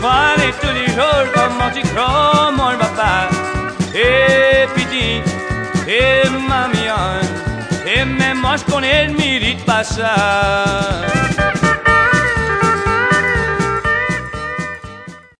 soir et tous les jours, comment tu crois, mon papa? Et petit, et mamie, et même moi je connais le mérite pas ça.